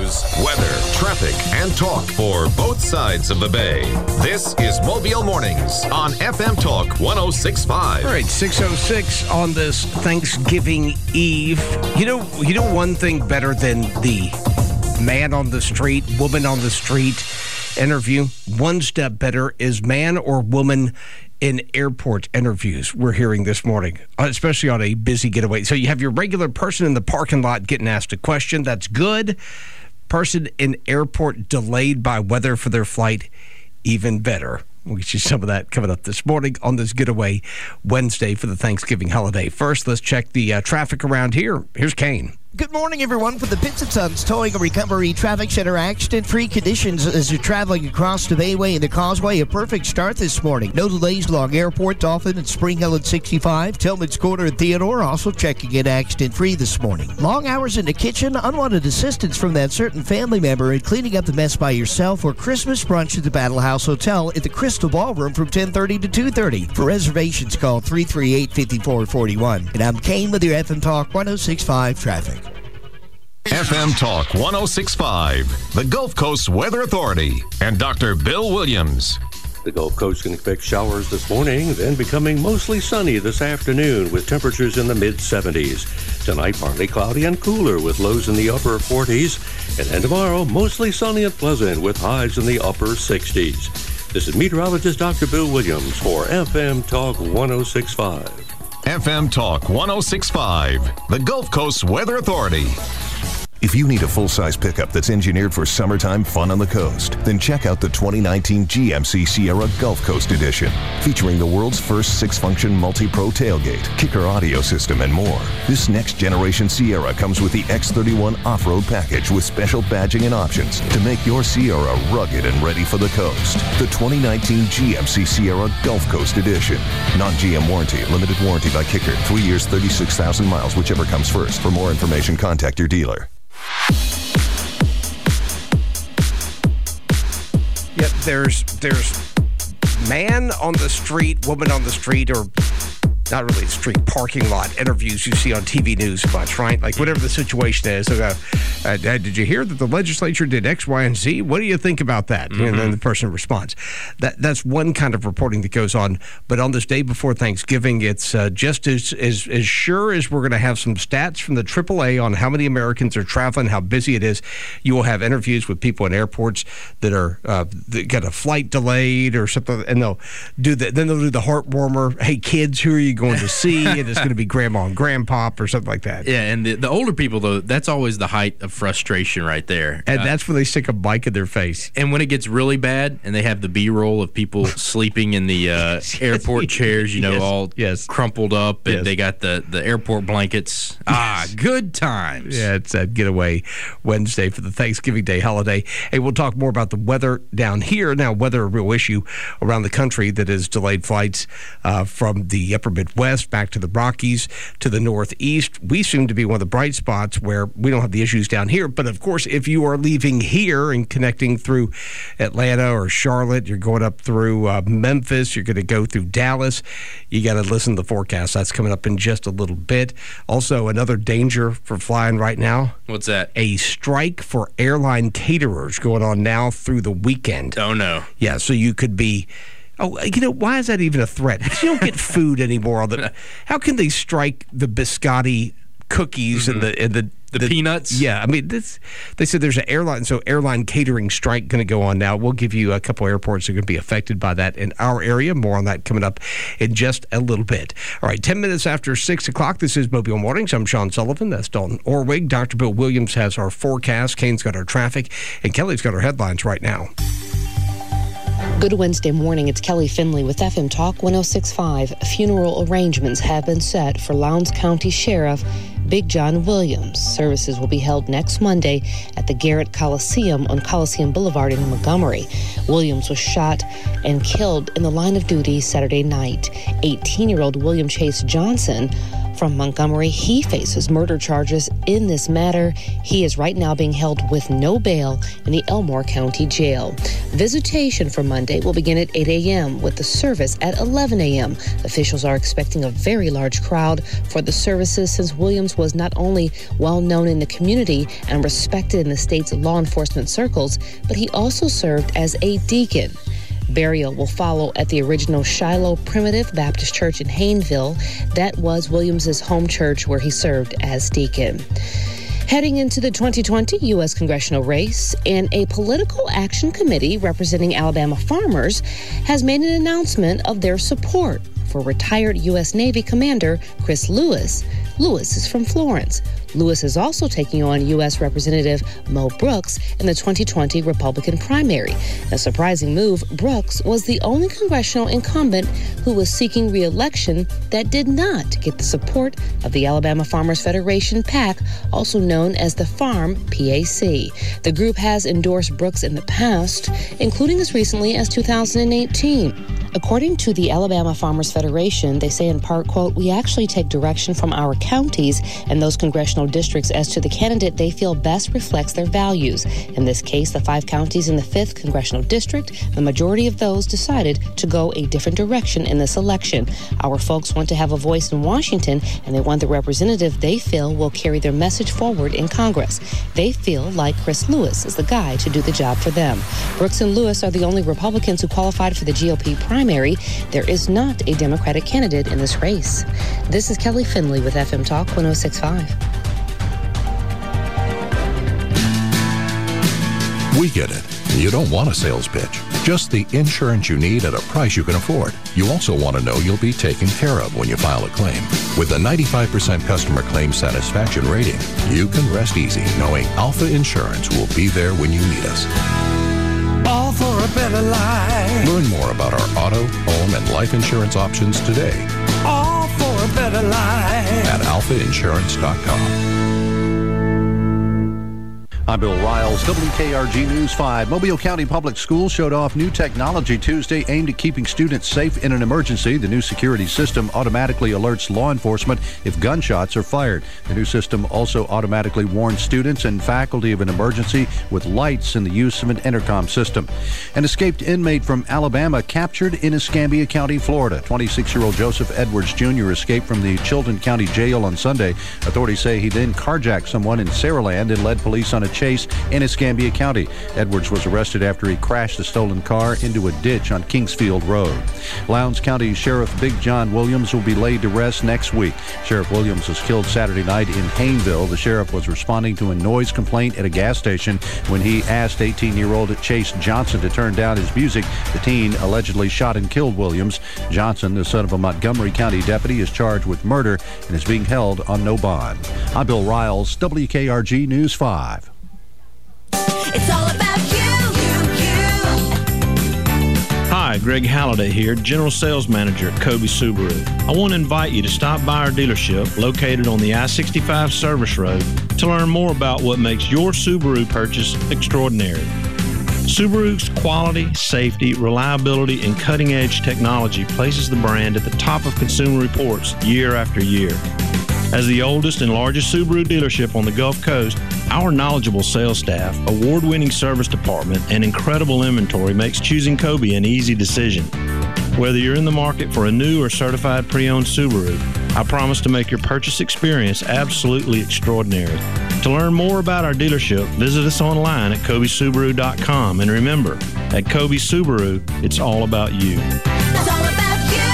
news, weather, traffic, and talk for both sides of the bay. This is Mobile Mornings on FM Talk 106.5. All right, 6:06 on this Thanksgiving Eve. You know one thing better than the man on the street, woman on the street interview? One step better is man or woman in airport interviews we're hearing this morning, especially on a busy getaway. So you have your regular person in the parking lot getting asked a question. That's good. Person in airport delayed by weather for their flight, even better. We'll get you some of that coming up this morning on this Getaway Wednesday for the Thanksgiving holiday. First, let's check the traffic around here. Here's Kane. Good morning, everyone. For the Pitts & Sons Towing and Recovery Traffic Center, accident-free conditions as you're traveling across the Bayway and the Causeway. A perfect start this morning. No delays along Airport, Dolphin, and Spring Hill at 65. Tillman's Corner and Theodore also checking in accident-free this morning. Long hours in the kitchen, unwanted assistance from that certain family member, and cleaning up the mess by yourself, or Christmas brunch at the Battle House Hotel at the Crystal Ballroom from 10:30 to 2:30. For reservations, call 338-5441. And I'm Kane with your FM Talk 106.5 traffic. FM Talk 106.5, the Gulf Coast Weather Authority, and Dr. Bill Williams. The Gulf Coast can expect showers this morning, then becoming mostly sunny this afternoon with temperatures in the mid-70s. Tonight, partly cloudy and cooler with lows in the upper 40s. And then tomorrow, mostly sunny and pleasant with highs in the upper 60s. This is meteorologist Dr. Bill Williams for FM Talk 106.5. FM Talk 106.5, the Gulf Coast Weather Authority. If you need a full-size pickup that's engineered for summertime fun on the coast, then check out the 2019 GMC Sierra Gulf Coast Edition, featuring the world's first 6-function multi-pro tailgate, kicker audio system, and more. This next-generation Sierra comes with the X31 off-road package with special badging and options to make your Sierra rugged and ready for the coast. The 2019 GMC Sierra Gulf Coast Edition. Non-GM warranty, limited warranty by kicker, 3 years, 36,000 miles, whichever comes first. For more information, contact your dealer. Yep, there's man on the street, woman on the street, or not really street, parking lot interviews you see on TV news much, right? Like whatever the situation is. Did you hear that the legislature did X, Y, and Z? What do you think about that? Mm-hmm. And then the person responds. That's one kind of reporting that goes on. But on this day before Thanksgiving, it's just as sure as we're going to have some stats from the AAA on how many Americans are traveling, how busy it is. You will have interviews with people in airports that are that got a flight delayed or something, and they'll do the heart warmer. Hey kids, who are you going to see? And it's going to be grandma and grandpa or something like that. Yeah, and the older people, though, that's always the height of frustration right there. And that's when they stick a mic in their face. And when it gets really bad and they have the B-roll of people sleeping in the airport chairs, all crumpled up, and they got the airport blankets. Good times. Yeah, it's that Getaway Wednesday for the Thanksgiving Day holiday. Hey, we'll talk more about the weather down here. Now, weather a real issue around the country that has delayed flights from the upper Midwest back to the Rockies to the Northeast. We seem to be one of the bright spots where we don't have the issues down here. But, of course, if you are leaving here and connecting through Atlanta or Charlotte, you're going up through Memphis, you're going to go through Dallas, you got to listen to the forecast. That's coming up in just a little bit. Also, another danger for flying right now. What's that? A strike for airline caterers going on now through the weekend. Oh, no. Yeah, so you could be... Oh, why is that even a threat? Because you don't get food anymore. How can they strike the biscotti cookies and the peanuts? Yeah, I mean, they said there's an airline catering strike going to go on now. We'll give you a couple airports that are going to be affected by that in our area. More on that coming up in just a little bit. All right, 10 minutes after 6 o'clock, this is Mobile Mornings. I'm Sean Sullivan. That's Dalton Orwig. Dr. Bill Williams has our forecast. Kane's got our traffic. And Kelly's got our headlines right now. Good Wednesday morning. It's Kelly Finley with FM Talk 106.5. Funeral arrangements have been set for Lowndes County Sheriff Big John Williams. Services will be held next Monday at the Garrett Coliseum on Coliseum Boulevard in Montgomery. Williams was shot and killed in the line of duty Saturday night. 18-year-old William Chase Johnson from Montgomery. He faces murder charges in this matter. He is right now being held with no bail in the Elmore County Jail. Visitation for Monday will begin at 8 a.m. with the service at 11 a.m. Officials are expecting a very large crowd for the services since Williams was not only well known in the community and respected in the state's law enforcement circles, but he also served as a deacon. Burial will follow at the original Shiloh Primitive Baptist Church in Hayneville. That was Williams's home church where he served as deacon. Heading into the 2020 U.S. congressional race, and a political action committee representing Alabama farmers has made an announcement of their support for retired U.S. Navy Commander Chris Lewis. Lewis is from Florence. Lewis is also taking on U.S. Representative Mo Brooks in the 2020 Republican primary. A surprising move, Brooks was the only congressional incumbent who was seeking re-election that did not get the support of the Alabama Farmers Federation PAC, also known as the Farm PAC. The group has endorsed Brooks in the past, including as recently as 2018. According to the Alabama Farmers Federation, they say in part, quote, "We actually take direction from our counties and those congressional districts as to the candidate they feel best reflects their values. In this case, the 5 counties in the 5th congressional district, the majority of those decided to go a different direction in this election. Our folks want to have a voice in Washington, and they want the representative they feel will carry their message forward in Congress. They feel like Chris Lewis is the guy to do the job for them." Brooks and Lewis are the only Republicans who qualified for the GOP primary. There is not a Democratic candidate in this race. This is Kelly Finley with FM Talk 106.5. We get it. You don't want a sales pitch, just the insurance you need at a price you can afford. You also want to know you'll be taken care of when you file a claim. With a 95% customer claim satisfaction rating, you can rest easy knowing Alpha Insurance will be there when you need us. All for a better life. Learn more about our auto, home, and life insurance options today. All for a better life. At alphainsurance.com. I'm Bill Riles, WKRG News 5. Mobile County Public Schools showed off new technology Tuesday aimed at keeping students safe in an emergency. The new security system automatically alerts law enforcement if gunshots are fired. The new system also automatically warns students and faculty of an emergency with lights and the use of an intercom system. An escaped inmate from Alabama captured in Escambia County, Florida. 26-year-old Joseph Edwards Jr. escaped from the Chilton County Jail on Sunday. Authorities say he then carjacked someone in Saraland and led police on a chase in Escambia County. Edwards was arrested after he crashed the stolen car into a ditch on Kingsfield Road. Lowndes County Sheriff Big John Williams will be laid to rest next week. Sheriff Williams was killed Saturday night in Hayneville. The sheriff was responding to a noise complaint at a gas station when he asked 18-year-old Chase Johnson to turn down his music. The teen allegedly shot and killed Williams. Johnson, the son of a Montgomery County deputy, is charged with murder and is being held on no bond. I'm Bill Riles, WKRG News 5. It's all about Hi, Greg Halliday here, General Sales Manager at Kobe Subaru. I want to invite you to stop by our dealership located on the I-65 Service Road to learn more about what makes your Subaru purchase extraordinary. Subaru's quality, safety, reliability, and cutting-edge technology places the brand at the top of consumer reports year after year. As the oldest and largest Subaru dealership on the Gulf Coast, our knowledgeable sales staff, award-winning service department, and incredible inventory makes choosing Kobe an easy decision. Whether you're in the market for a new or certified pre-owned Subaru, I promise to make your purchase experience absolutely extraordinary. To learn more about our dealership, visit us online at KobeSubaru.com. And remember, at Kobe Subaru, it's all about you. It's all about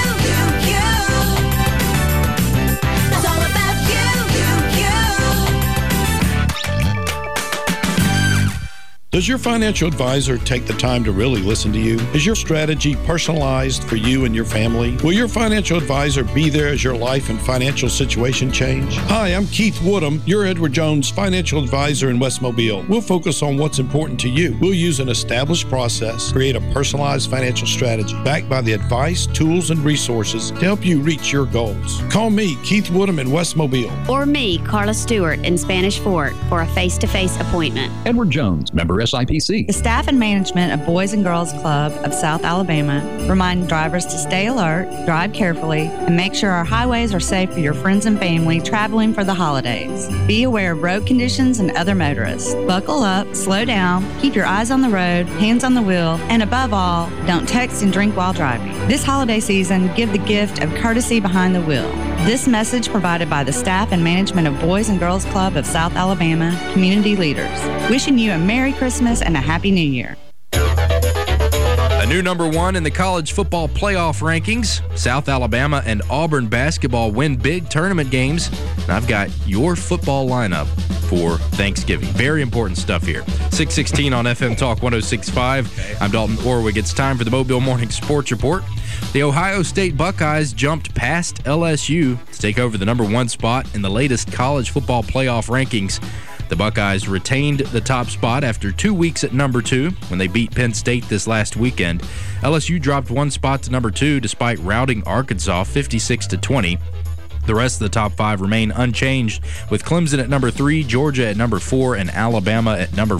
Does your financial advisor take the time to really listen to you? Is your strategy personalized for you and your family? Will your financial advisor be there as your life and financial situation change? Hi, I'm Keith Woodham, your Edward Jones financial advisor in West Mobile. We'll focus on what's important to you. We'll use an established process, create a personalized financial strategy, backed by the advice, tools, and resources to help you reach your goals. Call me, Keith Woodham in West Mobile. Or me, Carla Stewart in Spanish Fort, for a face-to-face appointment. Edward Jones, member SIPC. The staff and management of Boys and Girls Club of South Alabama remind drivers to stay alert, drive carefully, and make sure our highways are safe for your friends and family traveling for the holidays. Be aware of road conditions and other motorists. Buckle up, slow down, keep your eyes on the road, hands on the wheel, and above all, don't text and drink while driving. This holiday season, give the gift of courtesy behind the wheel. This message provided by the staff and management of Boys and Girls Club of South Alabama, community leaders. Wishing you a Merry Christmas and a Happy New Year. A new number one in the college football playoff rankings. South Alabama and Auburn basketball win big tournament games. And I've got your football lineup for Thanksgiving. Very important stuff here. 6:16 on FM Talk 106.5. I'm Dalton Orwig. It's time for the Mobile Morning Sports Report. The Ohio State Buckeyes jumped past LSU to take over the number one spot in the latest college football playoff rankings. The Buckeyes retained the top spot after 2 weeks at number two when they beat Penn State this last weekend. LSU dropped one spot to number two despite routing Arkansas 56-20. The rest of the top five remain unchanged, with Clemson at number 3, Georgia at number 4, and Alabama at number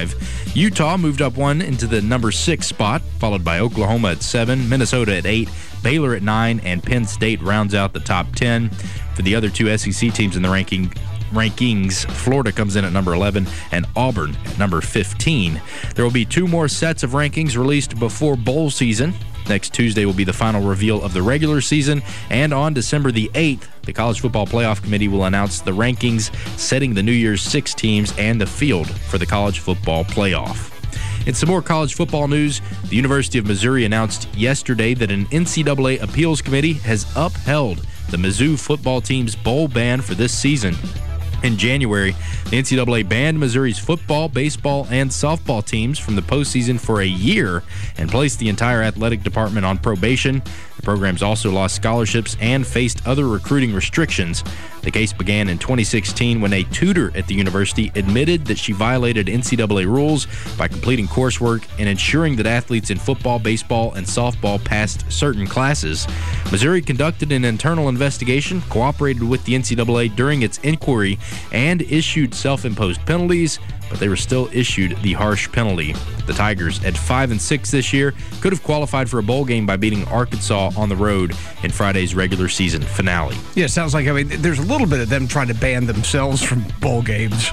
5. Utah moved up one into the number 6 spot, followed by Oklahoma at 7, Minnesota at 8, Baylor at 9, and Penn State rounds out the top 10. For the other two SEC teams in the rankings, Florida comes in at number 11 and Auburn at number 15. There will be 2 more sets of rankings released before bowl season. Next Tuesday will be the final reveal of the regular season, and on December the 8th, the College Football Playoff Committee will announce the rankings, setting the New Year's 6 teams and the field for the College Football Playoff. In some more college football news, the University of Missouri announced yesterday that an NCAA appeals committee has upheld the Mizzou football team's bowl ban for this season. In January, the NCAA banned Missouri's football, baseball, and softball teams from the postseason for a year and placed the entire athletic department on probation. The programs also lost scholarships and faced other recruiting restrictions. The case began in 2016 when a tutor at the university admitted that she violated NCAA rules by completing coursework and ensuring that athletes in football, baseball, and softball passed certain classes. Missouri conducted an internal investigation, cooperated with the NCAA during its inquiry, and issued self-imposed penalties, but they were still issued the harsh penalty. The Tigers, at 5-6 this year, could have qualified for a bowl game by beating Arkansas on the road in Friday's regular season finale. Yeah, sounds like, there's a little bit of them trying to ban themselves from bowl games.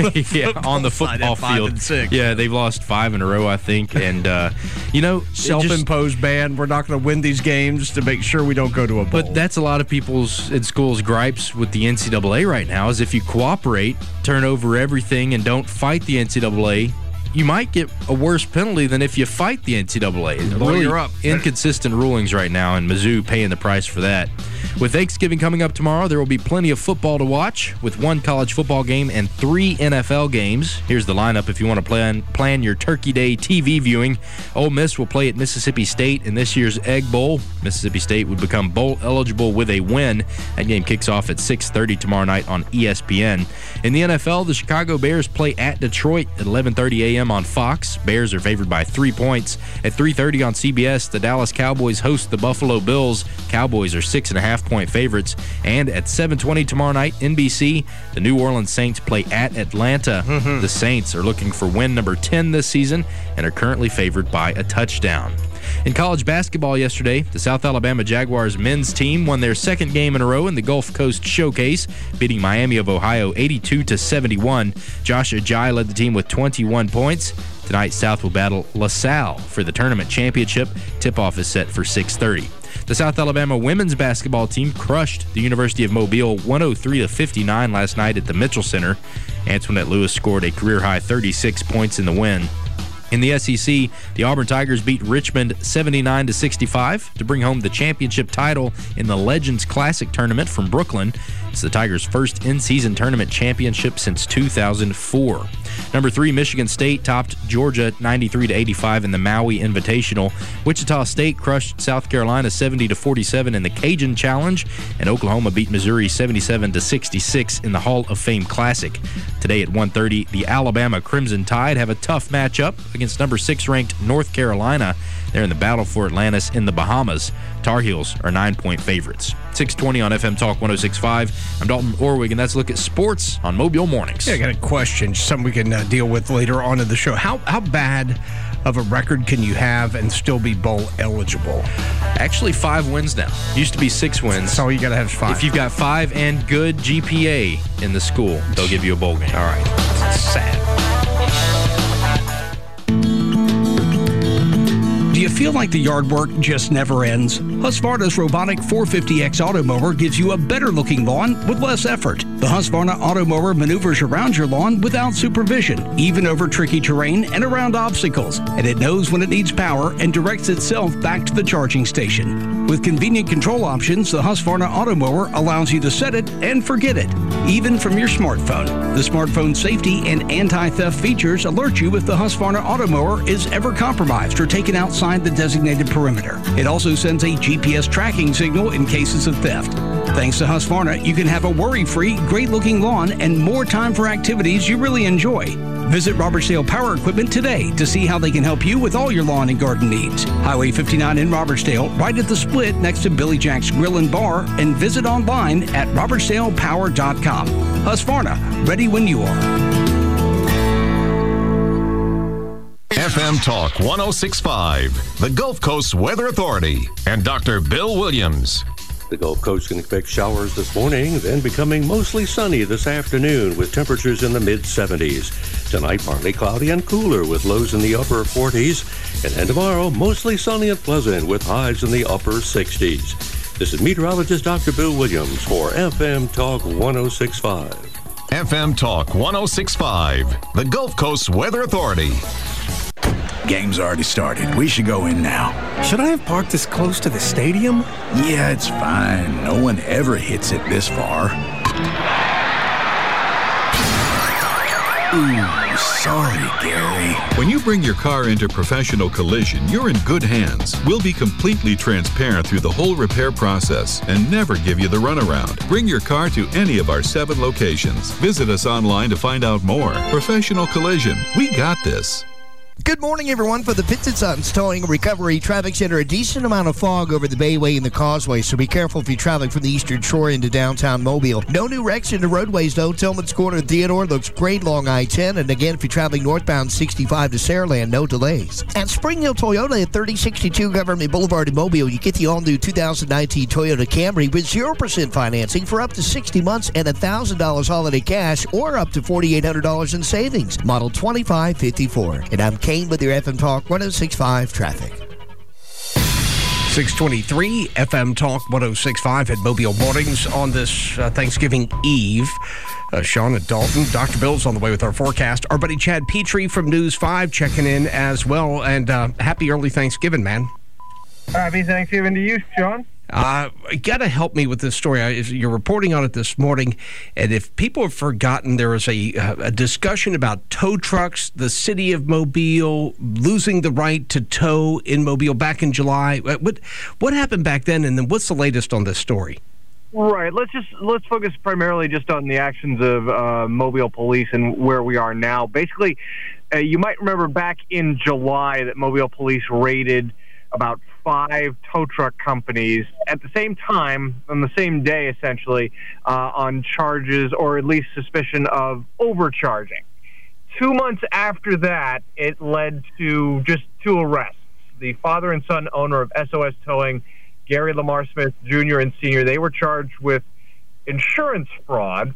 On the football field. 5-6. Yeah, they've lost 5 in a row, I think. And, self-imposed ban. We're not going to win these games to make sure we don't go to a bowl. But that's a lot of people's in schools' gripes with the NCAA right now, is if you cooperate, turn over everything, and don't fight the NCAA, you might get a worse penalty than if you fight the NCAA. Really inconsistent rulings right now, and Mizzou paying the price for that. With Thanksgiving coming up tomorrow, there will be plenty of football to watch, with 1 college football game and 3 NFL games. Here's the lineup if you want to plan your Turkey Day TV viewing. Ole Miss will play at Mississippi State in this year's Egg Bowl. Mississippi State would become bowl eligible with a win. That game kicks off at 6:30 tomorrow night on ESPN. In the NFL, the Chicago Bears play at Detroit at 11:30 a.m. on Fox. Bears are favored by 3 points. At 3:30 on CBS, the Dallas Cowboys host the Buffalo Bills. Cowboys are 6.5-point favorites. And at 7:20 tomorrow night, NBC, the New Orleans Saints play at Atlanta. The Saints are looking for win number 10 this season and are currently favored by a touchdown. In college basketball yesterday, the South Alabama Jaguars men's team won their 2nd game in a row in the Gulf Coast Showcase, beating Miami of Ohio 82-71. Josh Ajayi led the team with 21 points. Tonight, South will battle LaSalle for the tournament championship. Tip-off is set for 6:30. The South Alabama women's basketball team crushed the University of Mobile 103-59 last night at the Mitchell Center. Antoinette Lewis scored a career-high 36 points in the win. In the SEC, the Auburn Tigers beat Richmond 79-65 to bring home the championship title in the Legends Classic tournament from Brooklyn. It's the Tigers' first in-season tournament championship since 2004. Number 3, Michigan State topped Georgia 93-85 in the Maui Invitational. Wichita State crushed South Carolina 70-47 in the Cajun Challenge, and Oklahoma beat Missouri 77-66 in the Hall of Fame Classic. Today at 1:30, the Alabama Crimson Tide have a tough matchup against number 6 ranked North Carolina. They're in the battle for Atlantis in the Bahamas. Tar Heels are 9-point favorites. 620 on FM Talk 106.5. I'm Dalton Orwig, and that's a look at sports on Mobile Mornings. Yeah, I got a question, something we can deal with later on in the show. How bad of a record can you have and still be bowl eligible? Actually, 5 wins now. Used to be 6 wins. So you got to have 5. If you've got 5 and good GPA in the school, they'll give you a bowl game. All right. That's sad. Do you feel like the yard work just never ends? Husqvarna's robotic 450X Automower gives you a better-looking lawn with less effort. The Husqvarna Automower maneuvers around your lawn without supervision, even over tricky terrain and around obstacles, and it knows when it needs power and directs itself back to the charging station. With convenient control options, the Husqvarna Automower allows you to set it and forget it, even from your smartphone. The smartphone safety and anti-theft features alert you if the Husqvarna Automower is ever compromised or taken outside the designated perimeter. It also sends a GPS tracking signal in cases of theft. Thanks to Husqvarna, you can have a worry-free, great-looking lawn and more time for activities you really enjoy. Visit Robertsdale Power Equipment today to see how they can help you with all your lawn and garden needs. Highway 59 in Robertsdale, right at the split next to Billy Jack's Grill and Bar, and visit online at robertsdalepower.com. Husqvarna, ready when you are. FM Talk 106.5, the Gulf Coast Weather Authority, and Dr. Bill Williams. The Gulf Coast can expect showers this morning, then becoming mostly sunny this afternoon with temperatures in the mid-70s. Tonight, partly cloudy and cooler with lows in the upper 40s. And then tomorrow, mostly sunny and pleasant with highs in the upper 60s. This is meteorologist Dr. Bill Williams for FM Talk 106.5. FM Talk 106.5, the Gulf Coast Weather Authority. Game's already started. We should go in now. Should I have parked this close to the stadium? Yeah, it's fine. No one ever hits it this far. Ooh, sorry, Gary. When you bring your car into Professional Collision, you're in good hands. We'll be completely transparent through the whole repair process and never give you the runaround. Bring your car to any of our 7 locations. Visit us online to find out more. Professional Collision. We got this. Good morning, everyone. For the Pitts and Sons Towing and Recovery Traffic Center, a decent amount of fog over the Bayway and the Causeway, so be careful if you're traveling from the Eastern Shore into downtown Mobile. No new wrecks in the roadways, though. Tillman's Corner and Theodore looks great along I-10. And again, if you're traveling northbound 65 to Saraland, no delays. At Spring Hill Toyota at 3062 Government Boulevard in Mobile, you get the all-new 2019 Toyota Camry with 0% financing for up to 60 months and $1,000 holiday cash or up to $4,800 in savings. Model 2554. And I'm Kane with your FM Talk 106.5 traffic. 623 FM Talk 106.5 at Mobile Mornings on this Thanksgiving Eve. Sean and Dalton. Dr. Bill's on the way with our forecast. Our buddy Chad Petrie from News 5 checking in as well. And happy early Thanksgiving, man. Happy Thanksgiving to you, Sean. You got to help me with this story. You're reporting on it this morning, and if people have forgotten, there was a discussion about tow trucks, the city of Mobile losing the right to tow in Mobile back in July. What happened back then, and then what's the latest on this story? Right. Let's focus primarily just on the actions of Mobile Police and where we are now. Basically, you might remember back in July that Mobile Police raided about 5 tow truck companies at the same time, on the same day, essentially, on charges or at least suspicion of overcharging. 2 months after that, it led to just 2 arrests. The father and son owner of SOS Towing, Gary Lamar Smith Jr. and Sr., they were charged with insurance fraud.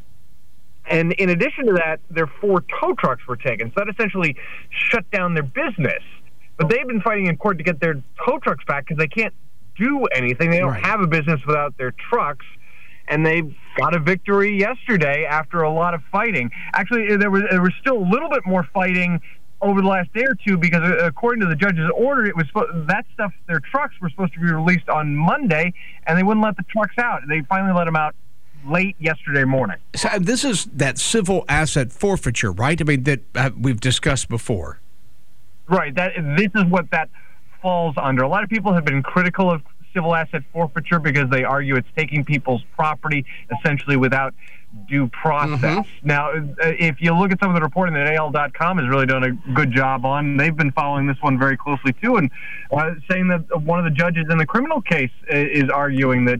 And in addition to that, their 4 tow trucks were taken. So that essentially shut down their business. But they've been fighting in court to get their tow trucks back because they can't do anything. They don't have a business without their trucks. And they got a victory yesterday after a lot of fighting. Actually, there was still a little bit more fighting over the last day or two because according to the judge's order, it was that stuff, their trucks were supposed to be released on Monday, and they wouldn't let the trucks out. They finally let them out late yesterday morning. So this is that civil asset forfeiture, right? I mean, that we've discussed before. Right. This is what that falls under. A lot of people have been critical of civil asset forfeiture because they argue it's taking people's property essentially without due process. Now, if you look at some of the reporting that AL.com has really done a good job on, they've been following this one very closely too, and saying that one of the judges in the criminal case is arguing that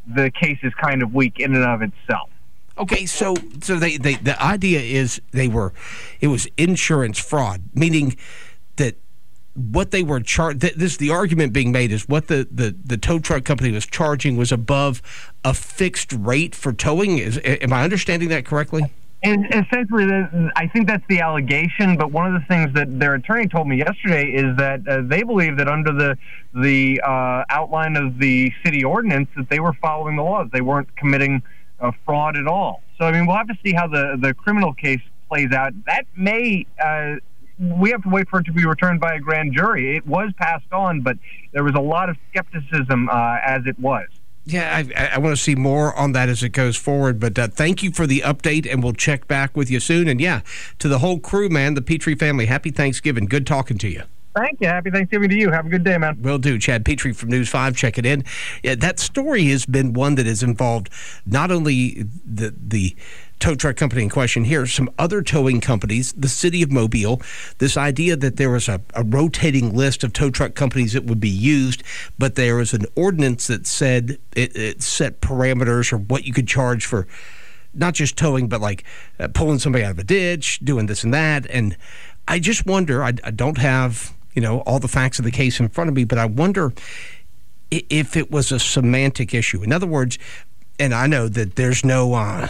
the case is kind of weak in and of itself. Okay, so the idea is it was insurance fraud, meaning that what they were the argument being made is what the tow truck company was charging was above a fixed rate for towing. Am I understanding that correctly? And essentially, I think that's the allegation. But one of the things that their attorney told me yesterday is that they believe that under the outline of the city ordinance that they were following the laws. They weren't committing fraud at all. So I mean, we'll have to see how the criminal case plays out. That may. We have to wait for it to be returned by a grand jury. It was passed on, but there was a lot of skepticism as it was. Yeah, I want to see more on that as it goes forward. But thank you for the update, and we'll check back with you soon. And, yeah, to the whole crew, man, the Petrie family, happy Thanksgiving. Good talking to you. Thank you. Happy Thanksgiving to you. Have a good day, man. Will do. Chad Petrie from News 5. Check it in. Yeah, that story has been one that has involved not only the tow truck company in question here, some other towing companies, the city of Mobile, this idea that there was a rotating list of tow truck companies that would be used, but there was an ordinance that said it set parameters or what you could charge for not just towing, but like pulling somebody out of a ditch, doing this and that. And I just wonder, I don't have all the facts of the case in front of me, but I wonder if it was a semantic issue. In other words, and I know that there's no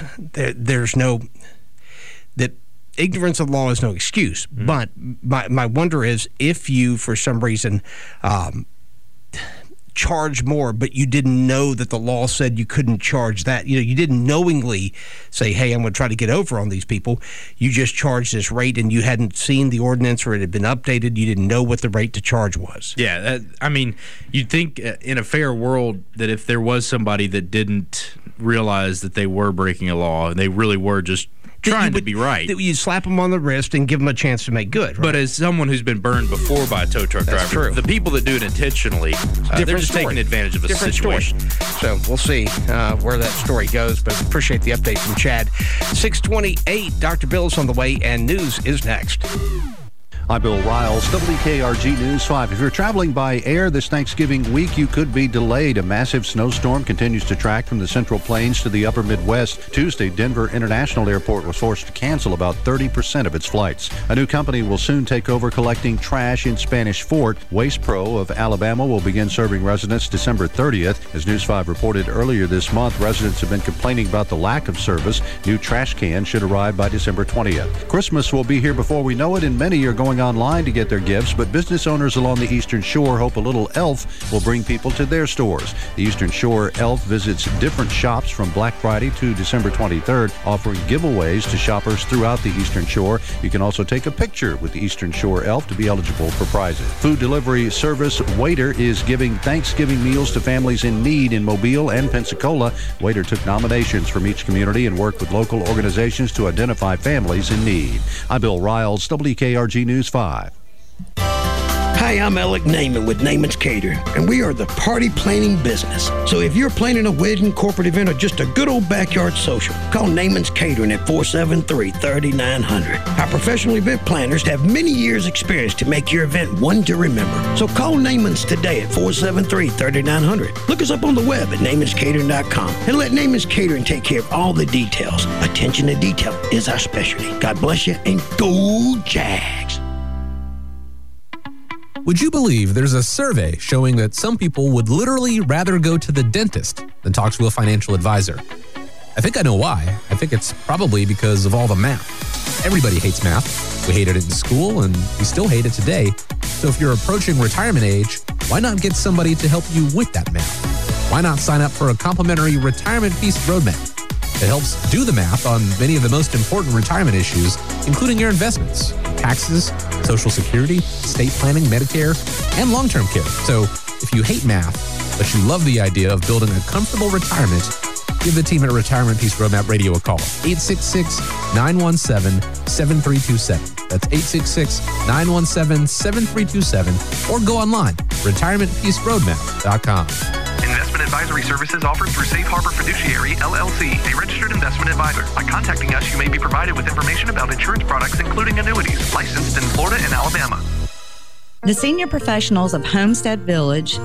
that ignorance of law is no excuse. But my wonder is if you, for some reason, charge more, but you didn't know that the law said you couldn't charge that. You didn't knowingly say, hey, I'm going to try to get over on these people. You just charged this rate and you hadn't seen the ordinance or it had been updated. You didn't know what the rate to charge was. Yeah, you'd think in a fair world that if there was somebody that didn't realize that they were breaking a law and they really were just trying to be right, that you slap them on the wrist and give them a chance to make good. Right? But as someone who's been burned before by a tow truck driver, the people that do it intentionally, they're just taking advantage of a situation. So we'll see where that story goes, but appreciate the update from Chad. 6:28, Dr. Bill's on the way, and news is next. I'm Bill Riles, WKRG News 5. If you're traveling by air this Thanksgiving week, you could be delayed. A massive snowstorm continues to track from the Central Plains to the upper Midwest. Tuesday, Denver International Airport was forced to cancel about 30% of its flights. A new company will soon take over collecting trash in Spanish Fort. Waste Pro of Alabama will begin serving residents December 30th. As News 5 reported earlier this month, residents have been complaining about the lack of service. New trash cans should arrive by December 20th. Christmas will be here before we know it, and many are going online to get their gifts, but business owners along the Eastern Shore hope a little elf will bring people to their stores. The Eastern Shore Elf visits different shops from Black Friday to December 23rd, offering giveaways to shoppers throughout the Eastern Shore. You can also take a picture with the Eastern Shore Elf to be eligible for prizes. Food delivery service Waiter is giving Thanksgiving meals to families in need in Mobile and Pensacola. Waiter took nominations from each community and worked with local organizations to identify families in need. I'm Bill Riles, WKRG News 5. Hi, I'm Alec Naiman with Naiman's Catering, and we are the party planning business. So if you're planning a wedding, corporate event, or just a good old backyard social, call Naiman's Catering at 473-3900. Our professional event planners have many years' experience to make your event one to remember. So call Naiman's today at 473-3900. Look us up on the web at naimanscatering.com and let Naiman's Catering take care of all the details. Attention to detail is our specialty. God bless you, and go Jags! Would you believe there's a survey showing that some people would literally rather go to the dentist than talk to a financial advisor? I think I know why. I think it's probably because of all the math. Everybody hates math. We hated it in school, and we still hate it today. So if you're approaching retirement age, why not get somebody to help you with that math? Why not sign up for a complimentary retirement piece roadmap that helps do the math on many of the most important retirement issues, including your investments, taxes, Social Security, estate planning, Medicare, and long-term care. So if you hate math, but you love the idea of building a comfortable retirement, give the team at Retirement Peace Roadmap Radio a call. 866-917-7327. That's 866-917-7327. Or go online, retirementpeaceroadmap.com. Investment advisory services offered through Safe Harbor Fiduciary, LLC, a registered investment advisor. By contacting us, you may be provided with information about insurance products, including annuities, licensed in Florida and Alabama. The senior professionals of Homestead Village,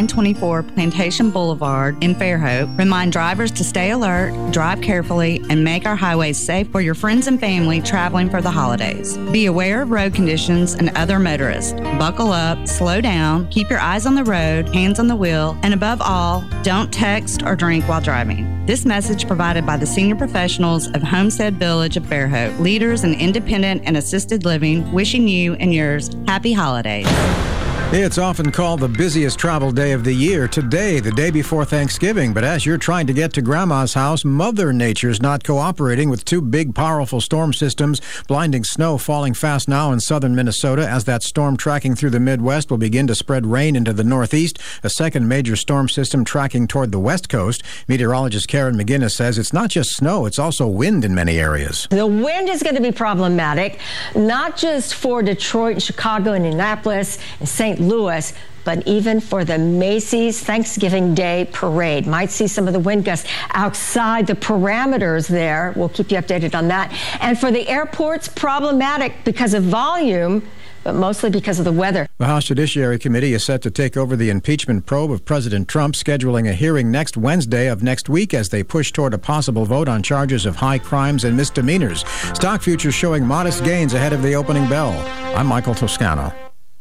924 Plantation Boulevard in Fairhope, remind drivers to stay alert, drive carefully, and make our highways safe for your friends and family traveling for the holidays. Be aware of road conditions and other motorists. Buckle up, slow down, keep your eyes on the road, hands on the wheel, and above all, don't text or drink while driving. This message provided by the senior professionals of Homestead Village of Fairhope, leaders in independent and assisted living, wishing you and yours happy holidays. It's often called the busiest travel day of the year. Today, the day before Thanksgiving. But as you're trying to get to Grandma's house, Mother Nature's not cooperating with two big, powerful storm systems. Blinding snow falling fast now in southern Minnesota as that storm tracking through the Midwest will begin to spread rain into the Northeast. A second major storm system tracking toward the West Coast. Meteorologist Karen McGinnis says it's not just snow, it's also wind in many areas. The wind is going to be problematic, not just for Detroit, Chicago, and Indianapolis, and St. Louis, but even for the Macy's Thanksgiving Day Parade. Might see some of the wind gusts outside the parameters there. We'll keep you updated on that. And for the airports, problematic because of volume, but mostly because of the weather. The House Judiciary Committee is set to take over the impeachment probe of President Trump, scheduling a hearing next Wednesday of next week as they push toward a possible vote on charges of high crimes and misdemeanors. Stock futures showing modest gains ahead of the opening bell. I'm Michael Toscano.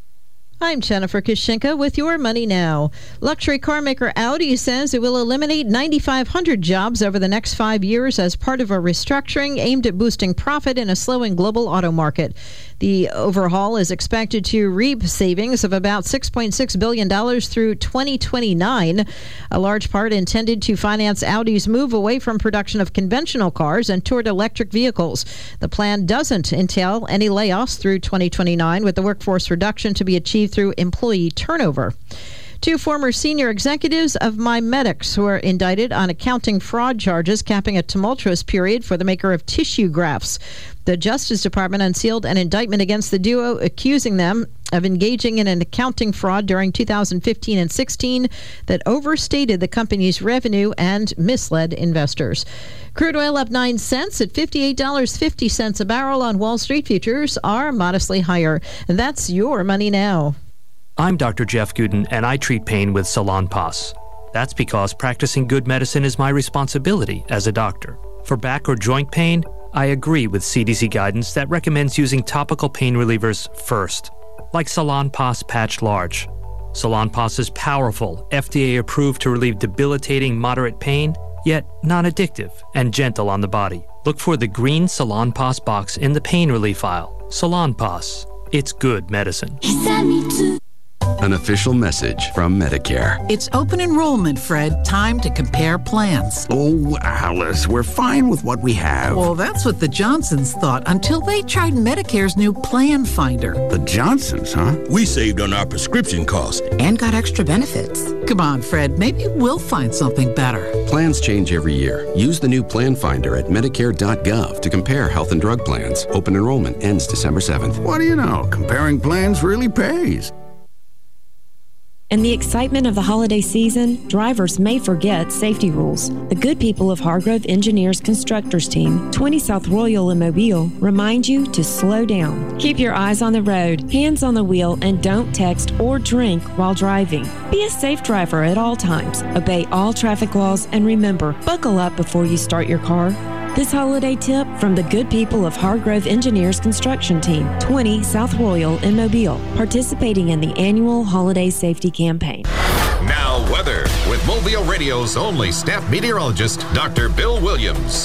I'm Jennifer Kishinka with Your Money Now. Luxury car maker Audi says it will eliminate 9,500 jobs over the next 5 years as part of a restructuring aimed at boosting profit in a slowing global auto market. The overhaul is expected to reap savings of about $6.6 billion through 2029, a large part intended to finance Audi's move away from production of conventional cars and toward electric vehicles. The plan doesn't entail any layoffs through 2029, with the workforce reduction to be achieved through employee turnover. Two former senior executives of MiMedx were indicted on accounting fraud charges, capping a tumultuous period for the maker of tissue grafts. The Justice Department unsealed an indictment against the duo, accusing them of engaging in an accounting fraud during 2015 and 16 that overstated the company's revenue and misled investors. Crude oil up 9 cents at $58.50 a barrel on Wall Street. Futures are modestly higher. That's Your Money Now. I'm Dr. Jeff Gooden, and I treat pain with Salonpas. That's because practicing good medicine is my responsibility as a doctor. For back or joint pain, I agree with CDC guidance that recommends using topical pain relievers first, like Salonpas Patch Large. Salonpas is powerful, FDA approved to relieve debilitating moderate pain, yet non-addictive and gentle on the body. Look for the green Salonpas box in the pain relief aisle. Salonpas. It's good medicine. An official message from Medicare. It's open enrollment, Fred. Time to compare plans. Oh, Alice, we're fine with what we have. Well, that's what the Johnsons thought until they tried Medicare's new Plan Finder. The Johnsons, huh? We saved on our prescription costs. And got extra benefits. Come on, Fred. Maybe we'll find something better. Plans change every year. Use the new Plan Finder at Medicare.gov to compare health and drug plans. Open enrollment ends December 7th. What do you know? Comparing plans really pays. In the excitement of the holiday season, drivers may forget safety rules. The good people of Hargrove Engineers Constructors Team, 20 South Royal in Mobile, remind you to slow down. Keep your eyes on the road, hands on the wheel, and don't text or drink while driving. Be a safe driver at all times. Obey all traffic laws, and remember, buckle up before you start your car. This holiday tip from the good people of Hargrove Engineers Construction Team, 20 South Royal in Mobile, participating in the annual holiday safety campaign. Now weather with Mobile Radio's only staff meteorologist, Dr. Bill Williams.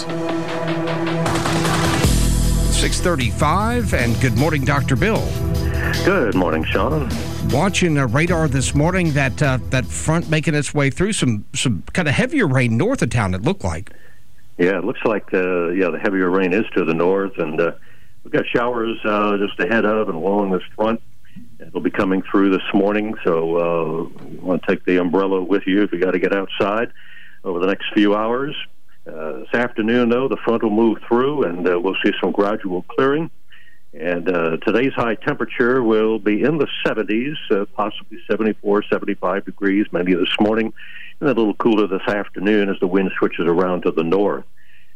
6:35, and good morning, Dr. Bill. Good morning, Sean. Watching a radar this morning, that front making its way through some kind of heavier rain north of town, it looked like. Yeah, it looks like the heavier rain is to the north, and we've got showers just ahead of and along this front. It'll be coming through this morning, so you want to take the umbrella with you if you got to get outside over the next few hours. This afternoon, though, the front will move through, and we'll see some gradual clearing. And today's high temperature will be in the 70s, possibly 74, 75 degrees, maybe this morning. And a little cooler this afternoon as the wind switches around to the north.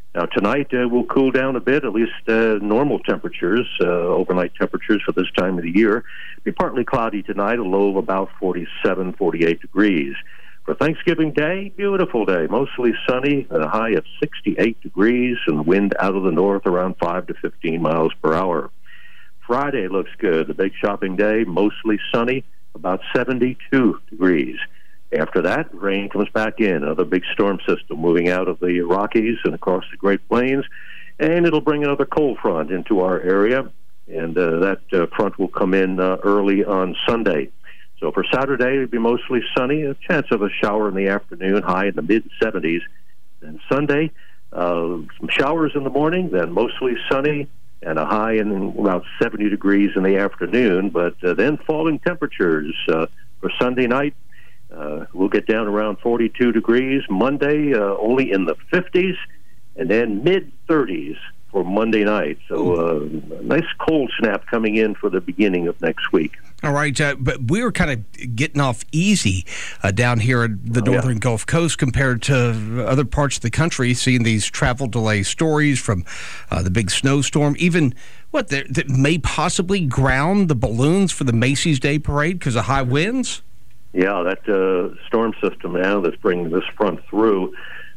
Now, tonight will cool down a bit, at least normal temperatures, overnight temperatures for this time of the year. Be partly cloudy tonight, a low of about 47, 48 degrees. For Thanksgiving Day, beautiful day, mostly sunny, and a high of 68 degrees, and the wind out of the north around 5 to 15 miles per hour. Friday looks good, the big shopping day, mostly sunny, about 72 degrees. After that, rain comes back in, another big storm system moving out of the Rockies and across the Great Plains, and it'll bring another cold front into our area, and that front will come in early on Sunday. So for Saturday, it'll be mostly sunny, a chance of a shower in the afternoon, high in the mid-70s. Then Sunday, some showers in the morning, then mostly sunny, and a high in about 70 degrees in the afternoon, but then falling temperatures for Sunday night. We'll get down around 42 degrees. Monday, only in the 50s, and then mid-30s for Monday night. So a nice cold snap coming in for the beginning of next week. All right, but we were kind of getting off easy down here at the northern Gulf Coast compared to other parts of the country, seeing these travel delay stories from the big snowstorm, even that may possibly ground the balloons for the Macy's Day Parade because of high winds? Yeah, that storm system now that's bringing this front through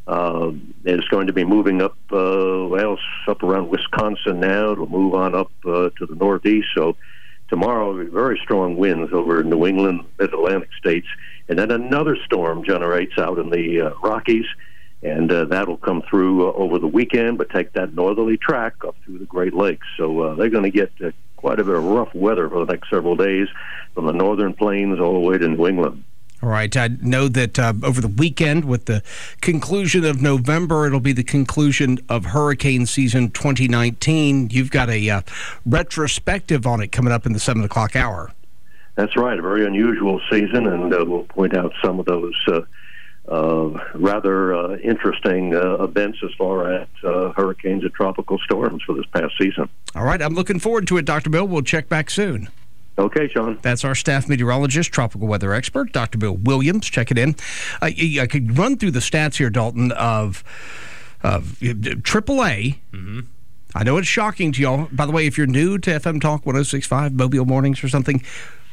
is going to be moving up, up around Wisconsin now. It'll move on up to the northeast. So tomorrow, very strong winds over New England, mid-Atlantic states. And then another storm generates out in the Rockies, and that'll come through over the weekend, but take that northerly track up through the Great Lakes. So they're going to get quite a bit of rough weather for the next several days from the northern plains all the way to New England. All right. I know that over the weekend, with the conclusion of November, it'll be the conclusion of hurricane season 2019. You've got a retrospective on it coming up in the 7 o'clock hour. That's right. A very unusual season, and we'll point out some of those rather interesting events as far as hurricanes and tropical storms for this past season. All right. I'm looking forward to it, Dr. Bill. We'll check back soon. Okay, Sean. That's our staff meteorologist, tropical weather expert, Dr. Bill Williams. Check it in. I could run through the stats here, Dalton, of AAA. Mm-hmm. I know it's shocking to y'all. By the way, if you're new to FM Talk 106.5 Mobile Mornings or something,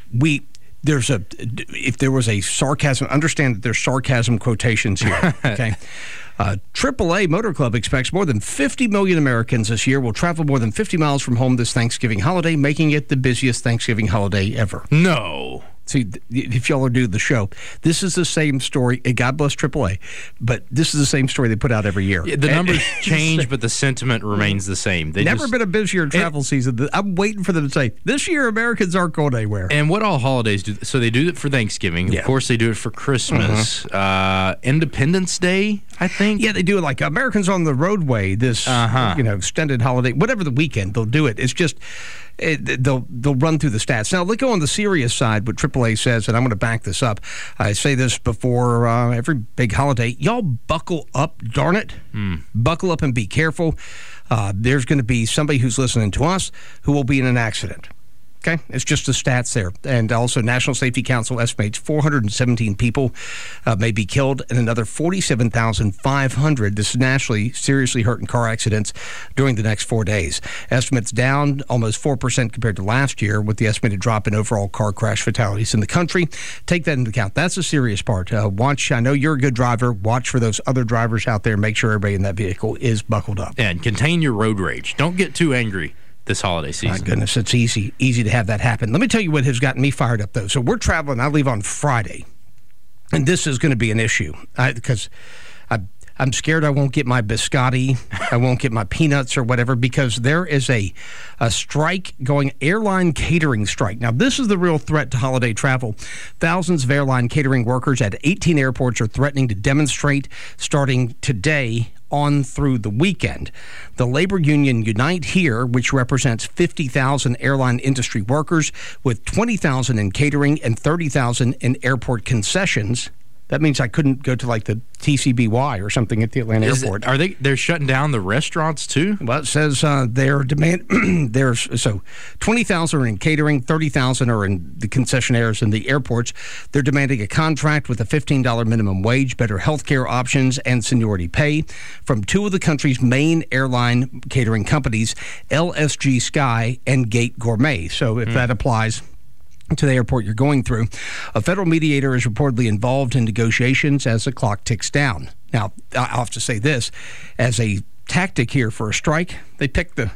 if there was a sarcasm, understand that there's sarcasm quotations here, okay? AAA Motor Club expects more than 50 million Americans this year will travel more than 50 miles from home this Thanksgiving holiday, making it the busiest Thanksgiving holiday ever. No. See, if y'all are new to the show, this is the same story, and God bless AAA, but this is the same story they put out every year. Yeah, the numbers change, but the sentiment remains the same. Never been a busier travel season. I'm waiting for them to say, this year Americans aren't going anywhere. And what all holidays do? So they do it for Thanksgiving. Yeah. Of course, they do it for Christmas. Independence Day, I think. Yeah, they do it like Americans on the Roadway, this extended holiday, whatever the weekend, they'll do it. It's just... They'll run through the stats. Now, let's go on the serious side, what AAA says, and I'm going to back this up. I say this before every big holiday. Y'all buckle up, darn it. Buckle up and be careful. There's going to be somebody who's listening to us who will be in an accident. Okay, it's just the stats there. And also, National Safety Council estimates 417 people may be killed and another 47,500. This is nationally seriously hurt in car accidents during the next 4 days. Estimates down almost 4% compared to last year, with the estimated drop in overall car crash fatalities in the country. Take that into account. That's the serious part. Watch. I know you're a good driver. Watch for those other drivers out there. Make sure everybody in that vehicle is buckled up. And contain your road rage. Don't get too angry this holiday season. My goodness, it's easy to have that happen. Let me tell you what has gotten me fired up, though. So we're traveling. I leave on Friday, and this is going to be an issue because I'm scared I won't get my biscotti, I won't get my peanuts or whatever, because there is a strike going, airline catering strike. Now, this is the real threat to holiday travel. Thousands of airline catering workers at 18 airports are threatening to demonstrate starting today on through the weekend. The labor union Unite Here, which represents 50,000 airline industry workers with 20,000 in catering and 30,000 in airport concessions, That means I couldn't go to like the TCBY or something at the Atlanta airport. They're shutting down the restaurants too? Well, it says their demand there's so 20,000 are in catering, 30,000 are in the concessionaires and the airports. They're demanding a contract with a $15 minimum wage, better health care options, and seniority pay from two of the country's main airline catering companies, LSG Sky and Gate Gourmet. So if that applies to the airport you're going through, a federal mediator is reportedly involved in negotiations as the clock ticks down. Now, I'll have to say this, as a tactic here for a strike, they picked the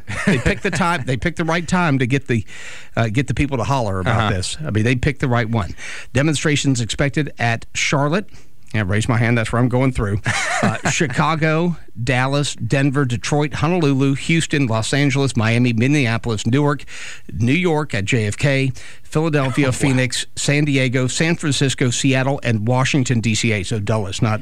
right time to get the people to holler about this. I mean, they picked the right one. Demonstrations expected at Charlotte. Yeah, raise my hand. That's where I'm going through. Chicago, Dallas, Denver, Detroit, Honolulu, Houston, Los Angeles, Miami, Minneapolis, Newark, New York at JFK, Philadelphia, Phoenix, San Diego, San Francisco, Seattle, and Washington, D.C. So Dulles, not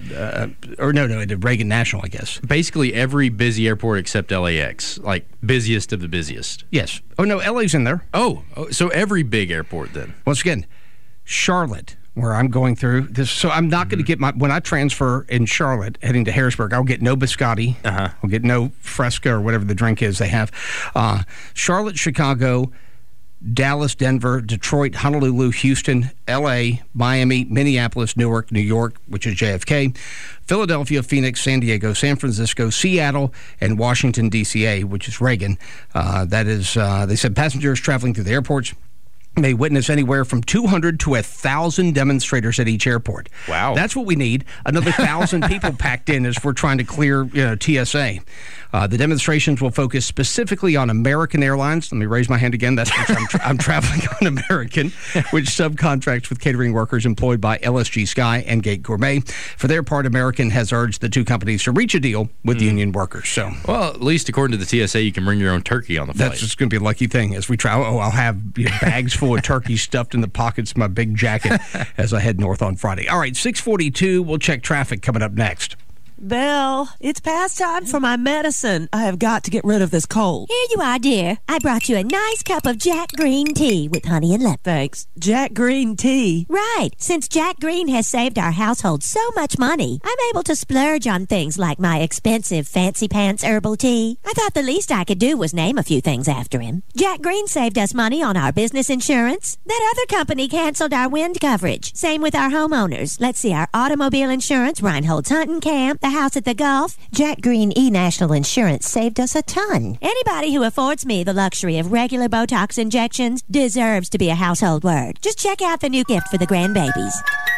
Reagan National, I guess. Basically every busy airport except LAX, like busiest of the busiest. Yes. Oh, no, LA's in there. Oh, so every big airport then. Once again, Charlotte, where I'm going through this. So I'm not going to get when I transfer in Charlotte heading to Harrisburg, I'll get no biscotti. I'll get no Fresca or whatever the drink is they have. Charlotte, Chicago, Dallas, Denver, Detroit, Honolulu, Houston, L.A., Miami, Minneapolis, Newark, New York, which is JFK, Philadelphia, Phoenix, San Diego, San Francisco, Seattle, and Washington, D.C.A., which is Reagan. That is, they said passengers traveling through the airports may witness anywhere from 200 to 1,000 demonstrators at each airport. Wow. That's what we need. Another 1,000 people packed in as we're trying to clear TSA. The demonstrations will focus specifically on American Airlines. Let me raise my hand again. That's because I'm traveling on American, which subcontracts with catering workers employed by LSG Sky and Gate Gourmet. For their part, American has urged the two companies to reach a deal with union workers. So, well, at least according to the TSA, you can bring your own turkey on the flight. That's just going to be a lucky thing as we travel. Oh, I'll have bags full of turkey stuffed in the pockets of my big jacket as I head north on Friday. All right, 6:42. We'll check traffic coming up next. Belle, it's past time for my medicine. I have got to get rid of this cold. Here you are, dear. I brought you a nice cup of Jack Green tea with honey and lemon. Thanks. Jack Green tea? Right. Since Jack Green has saved our household so much money, I'm able to splurge on things like my expensive Fancy Pants herbal tea. I thought the least I could do was name a few things after him. Jack Green saved us money on our business insurance. That other company canceled our wind coverage. Same with our homeowners. Let's see, our automobile insurance, Reinhold's Hunting Camp, the house at the Gulf. Jack Green E-National Insurance saved us a ton. Anybody who affords me the luxury of regular Botox injections deserves to be a household word. Just check out the new gift for the grandbabies.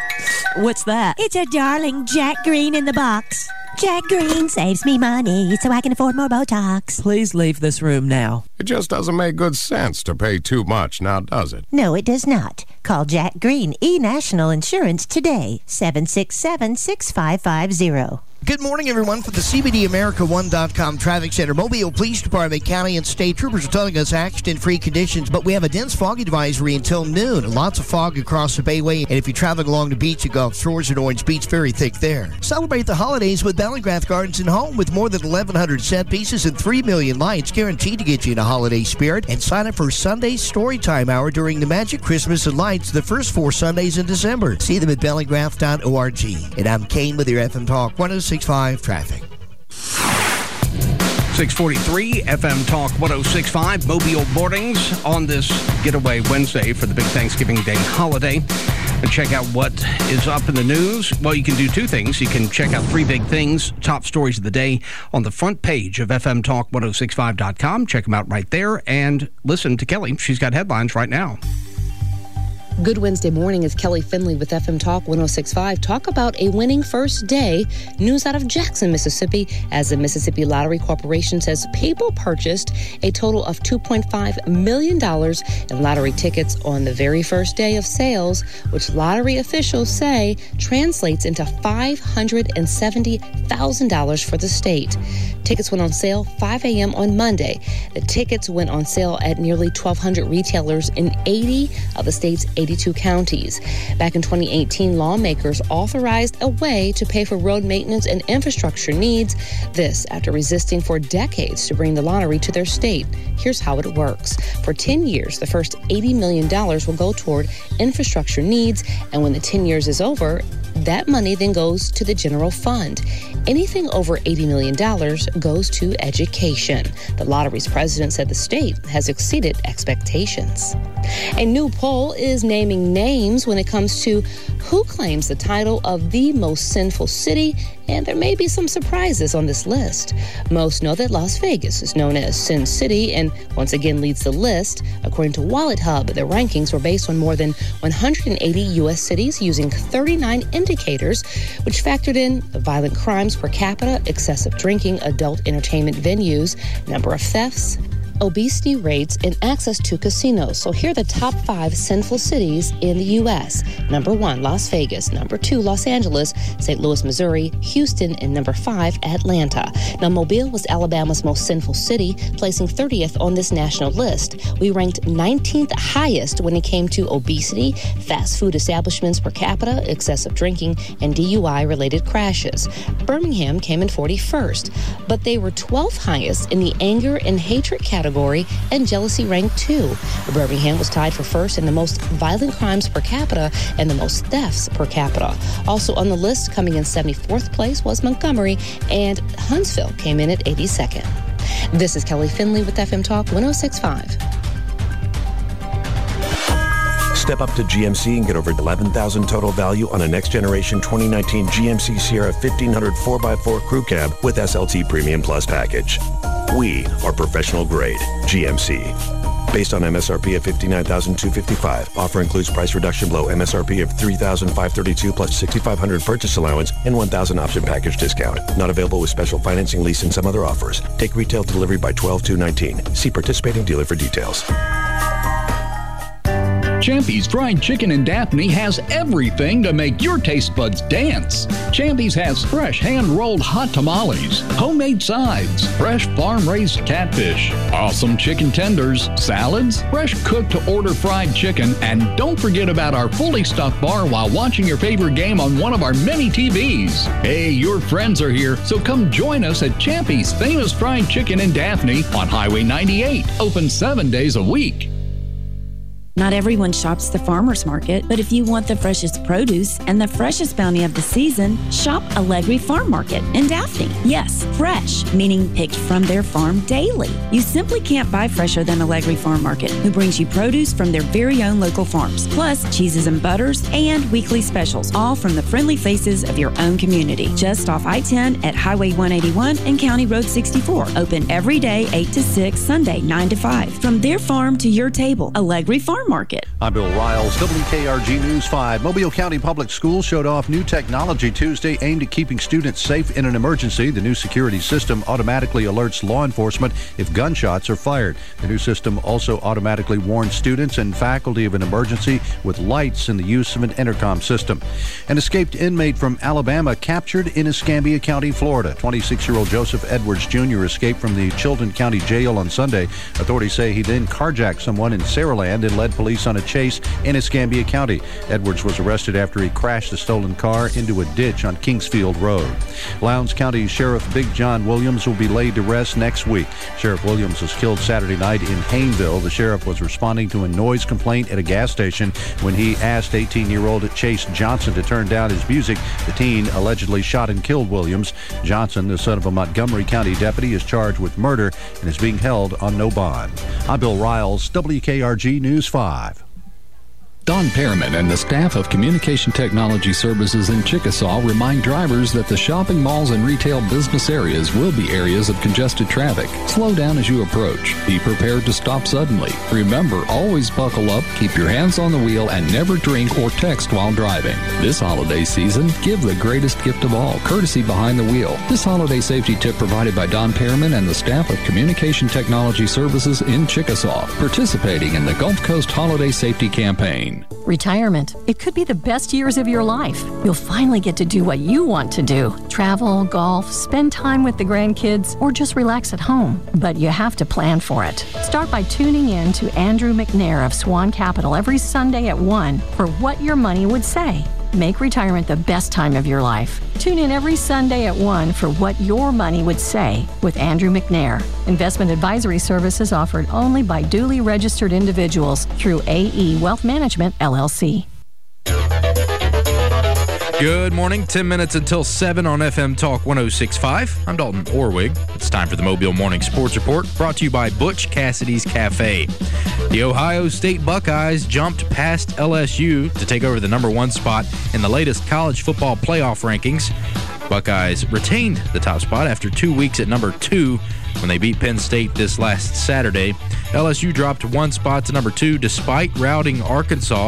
What's that? It's a darling Jack Green in the box. Jack Green saves me money so I can afford more Botox. Please leave this room now. It just doesn't make good sense to pay too much now, does it? No, it does not. Call Jack Green E-National Insurance today. 767-6550. Good morning, everyone. For the CBDAmerica1.com Traffic Center, Mobile Police Department, County, and State Troopers are telling us accident-free conditions, but we have a dense fog advisory until noon. Lots of fog across the Bayway, and if you're traveling along the beach at Gulf Shores and Orange Beach, very thick there. Celebrate the holidays with Bellingrath Gardens and Home with more than 1,100 set pieces and 3 million lights guaranteed to get you in a holiday spirit. And sign up for Sunday's Storytime Hour during the Magic Christmas and Lights the first 4 Sundays in December. See them at bellingrath.org. And I'm Kane with your FM Talk 106.5 Traffic. 6:43 FM Talk 106.5 Mobile Mornings on this Getaway Wednesday for the big Thanksgiving Day holiday. And check out what is up in the news. Well, you can do two things. You can check out 3 big things, top stories of the day on the front page of FMTalk1065.com. Check them out right there and listen to Kelly. She's got headlines right now. Good Wednesday morning is Kelly Finley with FM Talk 106.5. Talk about a winning first day. News out of Jackson, Mississippi, as the Mississippi Lottery Corporation says people purchased a total of $2.5 million in lottery tickets on the very first day of sales, which lottery officials say translates into $570,000 for the state. Tickets went on sale 5 a.m. on Monday. The tickets went on sale at nearly 1,200 retailers in 80 of the state's 80 82 counties. Back in 2018, lawmakers authorized a way to pay for road maintenance and infrastructure needs. This after resisting for decades to bring the lottery to their state. Here's how it works. For 10 years, the first $80 million will go toward infrastructure needs, and when the 10 years is over, that money then goes to the general fund. Anything over $80 million goes to education. The lottery's president said the state has exceeded expectations. A new poll is naming names when it comes to who claims the title of the most sinful city, and there may be some surprises on this list. Most know that Las Vegas is known as Sin City and once again leads the list. According to Wallet Hub, the rankings were based on more than 180 U.S. cities using 39 indicators, which factored in violent crimes per capita, excessive drinking, adult entertainment venues, number of thefts, obesity rates, and access to casinos. So here are the top 5 sinful cities in the U.S. Number 1, Las Vegas. Number 2, Los Angeles, St. Louis, Missouri, Houston, and number 5, Atlanta. Now, Mobile was Alabama's most sinful city, placing 30th on this national list. We ranked 19th highest when it came to obesity, fast food establishments per capita, excessive drinking, and DUI-related crashes. Birmingham came in 41st, but they were 12th highest in the anger and hatred category, and jealousy ranked 2. Birmingham was tied for first in the most violent crimes per capita and the most thefts per capita. Also on the list, coming in 74th place, was Montgomery, and Huntsville came in at 82nd. This is Kelly Finley with FM Talk 106.5. Step up to GMC and get over $11,000 total value on a next-generation 2019 GMC Sierra 1500 4x4 Crew Cab with SLT Premium Plus package. We are professional grade GMC. Based on MSRP of $59,255. Offer includes price reduction below MSRP of $3,532 plus $6,500 purchase allowance and $1,000 option package discount. Not available with special financing, lease, and some other offers. Take retail delivery by 12/2/19. See participating dealer for details. Champy's Fried Chicken in Daphne has everything to make your taste buds dance. Champy's has fresh hand-rolled hot tamales, homemade sides, fresh farm-raised catfish, awesome chicken tenders, salads, fresh cooked-to-order fried chicken, and don't forget about our fully stuffed bar while watching your favorite game on one of our many TVs. Hey, your friends are here, so come join us at Champy's Famous Fried Chicken in Daphne on Highway 98, open 7 days a week. Not everyone shops the farmer's market, but if you want the freshest produce and the freshest bounty of the season, shop Allegri Farm Market in Daphne. Yes, fresh, meaning picked from their farm daily. You simply can't buy fresher than Allegri Farm Market, who brings you produce from their very own local farms, plus cheeses and butters and weekly specials, all from the friendly faces of your own community. Just off I-10 at Highway 181 and County Road 64. Open every day 8 to 6, Sunday 9 to 5. From their farm to your table, Allegri Farm Market. I'm Bill Riles, WKRG News 5. Mobile County Public Schools showed off new technology Tuesday aimed at keeping students safe in an emergency. The new security system automatically alerts law enforcement if gunshots are fired. The new system also automatically warns students and faculty of an emergency with lights and the use of an intercom system. An escaped inmate from Alabama captured in Escambia County, Florida. 26-year-old Joseph Edwards Jr. escaped from the Chilton County Jail on Sunday. Authorities say he then carjacked someone in Saraland and led police on a chase in Escambia County. Edwards was arrested after he crashed the stolen car into a ditch on Kingsfield Road. Lowndes County Sheriff Big John Williams will be laid to rest next week. Sheriff Williams was killed Saturday night in Hayneville. The sheriff was responding to a noise complaint at a gas station when he asked 18-year-old Chase Johnson to turn down his music. The teen allegedly shot and killed Williams. Johnson, the son of a Montgomery County deputy, is charged with murder and is being held on no bond. I'm Bill Riles, WKRG News 5. Don Perriman and the staff of Communication Technology Services in Chickasaw remind drivers that the shopping malls and retail business areas will be areas of congested traffic. Slow down as you approach. Be prepared to stop suddenly. Remember, always buckle up, keep your hands on the wheel, and never drink or text while driving. This holiday season, give the greatest gift of all, courtesy behind the wheel. This holiday safety tip provided by Don Perriman and the staff of Communication Technology Services in Chickasaw, participating in the Gulf Coast Holiday Safety Campaign. 9. Retirement. It could be the best years of your life. You'll finally get to do what you want to do. Travel, golf, spend time with the grandkids, or just relax at home. But you have to plan for it. Start by tuning in to Andrew McNair of Swan Capital every Sunday at 1 for What Your Money Would Say. Make retirement the best time of your life. Tune in every Sunday at 1 for What Your Money Would Say with Andrew McNair. Investment advisory services offered only by duly registered individuals through AE Wealth Management, LLC. Good morning. 10 minutes until 7 on FM Talk 106.5. I'm Dalton Orwig. It's time for the Mobile Morning Sports Report, brought to you by Butch Cassidy's Cafe. The Ohio State Buckeyes jumped past LSU to take over the number 1 spot in the latest college football playoff rankings. Buckeyes retained the top spot after 2 weeks at number 2 when they beat Penn State this last Saturday. LSU dropped 1 spot to number 2 despite routing Arkansas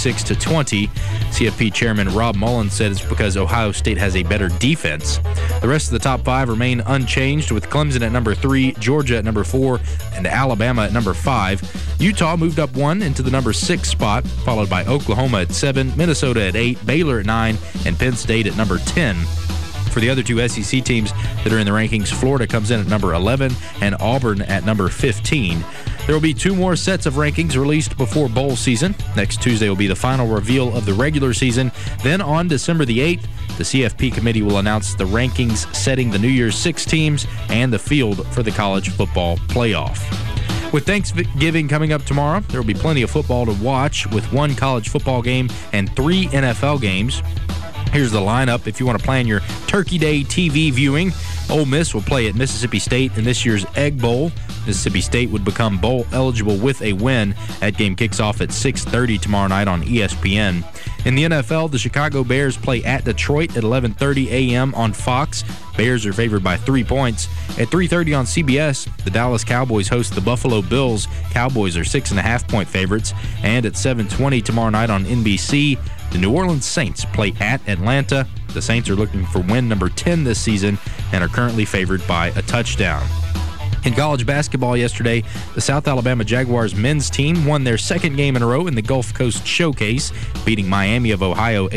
56-20. CFP Chairman Rob Mullins said it's because Ohio State has a better defense. The rest of the top 5 remain unchanged, with Clemson at number 3, Georgia at number 4, and Alabama at number 5. Utah moved up 1 into the number 6 spot, followed by Oklahoma at 7, Minnesota at 8, Baylor at 9, and Penn State at number 10. For the other 2 SEC teams that are in the rankings, Florida comes in at number 11 and Auburn at number 15. There will be 2 more sets of rankings released before bowl season. Next Tuesday will be the final reveal of the regular season. Then on December the 8th, the CFP committee will announce the rankings setting the New Year's 6 teams and the field for the college football playoff. With Thanksgiving coming up tomorrow, there will be plenty of football to watch with 1 college football game and 3 NFL games. Here's the lineup if you want to plan your Turkey Day TV viewing. Ole Miss will play at Mississippi State in this year's Egg Bowl. Mississippi State would become bowl eligible with a win. That game kicks off at 6:30 tomorrow night on ESPN. In the NFL, the Chicago Bears play at Detroit at 11:30 a.m. on Fox. Bears are favored by 3 points. At 3:30 on CBS, the Dallas Cowboys host the Buffalo Bills. Cowboys are 6.5-point favorites. And at 7:20 tomorrow night on NBC, the New Orleans Saints play at Atlanta. The Saints are looking for win number 10 this season and are currently favored by a touchdown. In college basketball yesterday, the South Alabama Jaguars men's team won their 2nd game in a row in the Gulf Coast Showcase, beating Miami of Ohio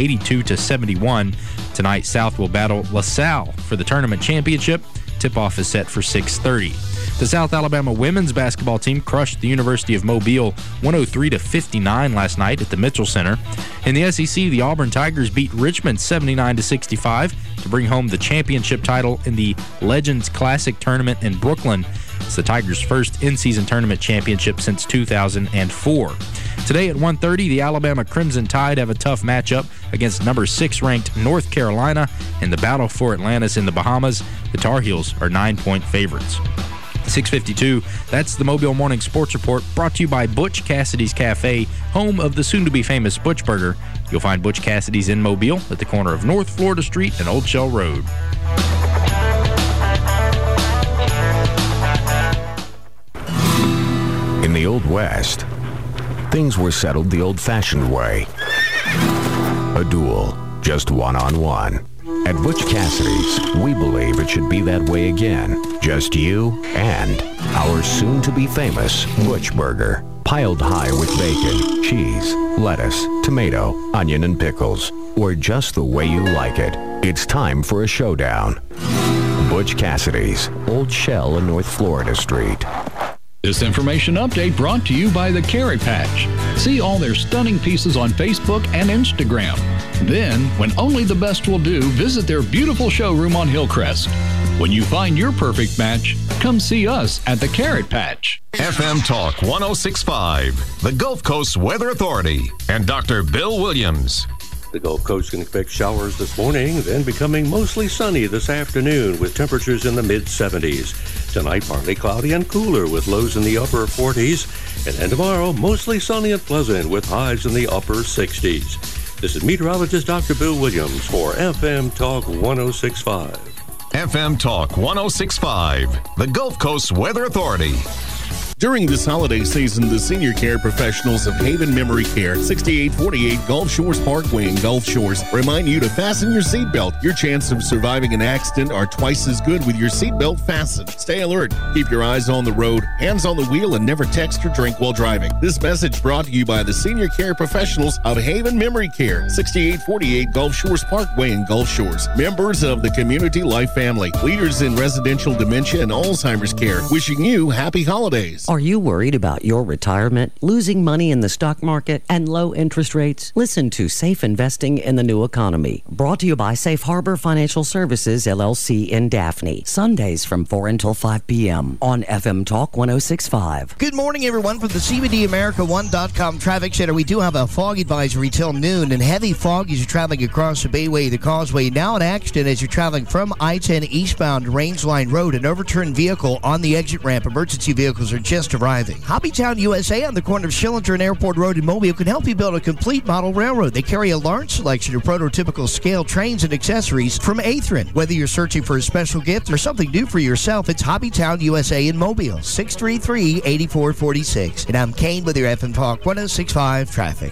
82-71. Tonight, South will battle LaSalle for the tournament championship. Tip-off is set for 6:30. The South Alabama women's basketball team crushed the University of Mobile 103-59 last night at the Mitchell Center. In the SEC, the Auburn Tigers beat Richmond 79-65 to bring home the championship title in the Legends Classic tournament in Brooklyn. It's the Tigers' first in-season tournament championship since 2004. Today at 1:30, the Alabama Crimson Tide have a tough matchup against number 6 ranked North Carolina in the battle for Atlantis in the Bahamas. The Tar Heels are 9-point favorites. 6:52, that's the Mobile Morning Sports Report, brought to you by Butch Cassidy's Cafe, home of the soon-to-be-famous Butch Burger. You'll find Butch Cassidy's in Mobile at the corner of North Florida Street and Old Shell Road. In the Old West, things were settled the old-fashioned way. A duel, just one-on-one. At Butch Cassidy's, we believe it should be that way again. Just you and our soon-to-be-famous Butch Burger. Piled high with bacon, cheese, lettuce, tomato, onion, and pickles. Or just the way you like it. It's time for a showdown. Butch Cassidy's, Old Shell and North Florida Street. This information update brought to you by the Carrot Patch. See all their stunning pieces on Facebook and Instagram. Then, when only the best will do, visit their beautiful showroom on Hillcrest. When you find your perfect match, come see us at the Carrot Patch. FM Talk 106.5, the Gulf Coast Weather Authority, and Dr. Bill Williams. The Gulf Coast can expect showers this morning, then becoming mostly sunny this afternoon with temperatures in the mid-70s. Tonight, partly cloudy and cooler with lows in the upper 40s. And then tomorrow, mostly sunny and pleasant with highs in the upper 60s. This is meteorologist Dr. Bill Williams for FM Talk 106.5. FM Talk 106.5, the Gulf Coast Weather Authority. During this holiday season, the senior care professionals of Haven Memory Care, 6848 Gulf Shores Parkway in Gulf Shores, remind you to fasten your seatbelt. Your chances of surviving an accident are twice as good with your seatbelt fastened. Stay alert, keep your eyes on the road, hands on the wheel, and never text or drink while driving. This message brought to you by the senior care professionals of Haven Memory Care, 6848 Gulf Shores Parkway in Gulf Shores. Members of the Community Life family, leaders in residential dementia and Alzheimer's care, wishing you happy holidays. Are you worried about your retirement, losing money in the stock market, and low interest rates? Listen to Safe Investing in the New Economy, brought to you by Safe Harbor Financial Services, LLC in Daphne, Sundays from 4 until 5 p.m. on FM Talk 106.5. Good morning, everyone, from the CBDAmerica1.com Traffic Center. We do have a fog advisory till noon, and heavy fog as you're traveling across the Bayway, the Causeway. Now in action as you're traveling from I-10 eastbound Rangeline Road. An overturned vehicle on the exit ramp. Emergency vehicles are just arriving. Hobbytown USA on the corner of Schillinger and Airport Road in Mobile can help you build a complete model railroad. They carry a large selection of prototypical scale trains and accessories from Athearn. Whether you're searching for a special gift or something new for yourself, it's Hobbytown USA in Mobile, 633-8446. And I'm Kane with your FM Talk 106.5 Traffic.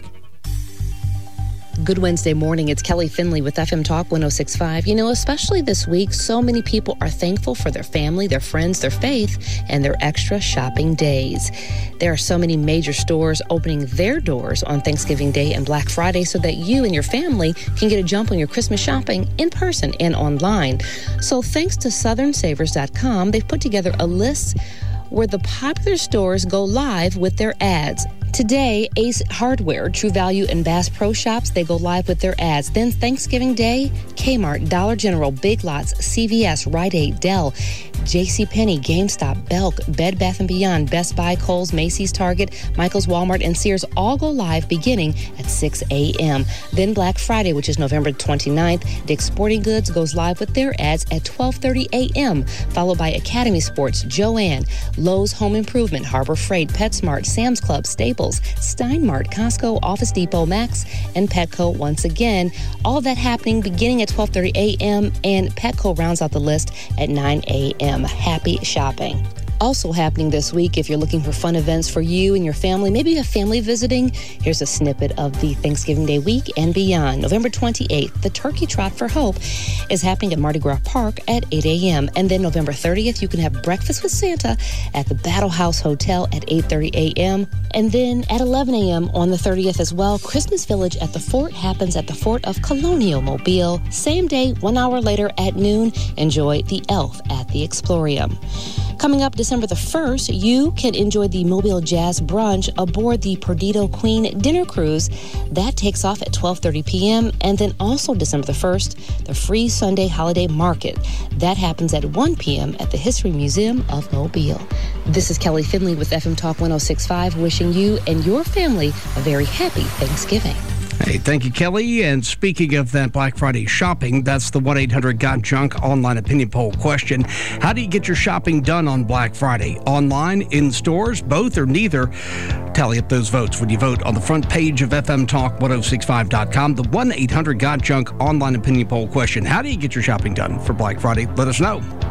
Good Wednesday morning. It's Kelly Finley with FM Talk 106.5. You know, especially this week, so many people are thankful for their family, their friends, their faith, and their extra shopping days. There are so many major stores opening their doors on Thanksgiving Day and Black Friday so that you and your family can get a jump on your Christmas shopping in person and online. So thanks to SouthernSavers.com, they've put together a list where the popular stores go live with their ads. Today, Ace Hardware, True Value, and Bass Pro Shops, they go live with their ads. Then Thanksgiving Day, Kmart, Dollar General, Big Lots, CVS, Rite Aid, Dell, JCPenney, GameStop, Belk, Bed Bath & Beyond, Best Buy, Kohl's, Macy's, Target, Michael's, Walmart, and Sears all go live beginning at 6 a.m. Then Black Friday, which is November 29th, Dick's Sporting Goods goes live with their ads at 12:30 a.m., followed by Academy Sports, Joann, Lowe's Home Improvement, Harbor Freight, PetSmart, Sam's Club, Staples, Steinmart, Costco, Office Depot, Max, and Petco once again. All of that happening beginning at 12:30 a.m., and Petco rounds out the list at 9 a.m. Happy shopping. Also happening this week, if you're looking for fun events for you and your family, maybe you have family visiting, here's a snippet of the Thanksgiving Day week and beyond. November 28th, the Turkey Trot for Hope is happening at Mardi Gras Park at 8 a.m. And then November 30th, you can have breakfast with Santa at the Battle House Hotel at 8:30 a.m. And then at 11 a.m. on the 30th as well, Christmas Village at the Fort happens at the Fort of Colonial Mobile. Same day, 1 hour later at noon, enjoy the Elf at the Explorium. Coming up December the 1st, you can enjoy the Mobile Jazz Brunch aboard the Perdido Queen Dinner Cruise. That takes off at 12:30 p.m. And then also December the 1st, the Free Sunday Holiday Market. That happens at 1 p.m. at the History Museum of Mobile. This is Kelly Finley with FM Talk 106.5, wishing you and your family a very happy Thanksgiving. Hey, thank you, Kelly. And speaking of that Black Friday shopping, that's the 1-800-GOT-JUNK online opinion poll question. How do you get your shopping done on Black Friday? Online, in stores, both, or neither? Tally up those votes when you vote on the front page of FMTalk1065.com. The 1-800-GOT-JUNK online opinion poll question. How do you get your shopping done for Black Friday? Let us know.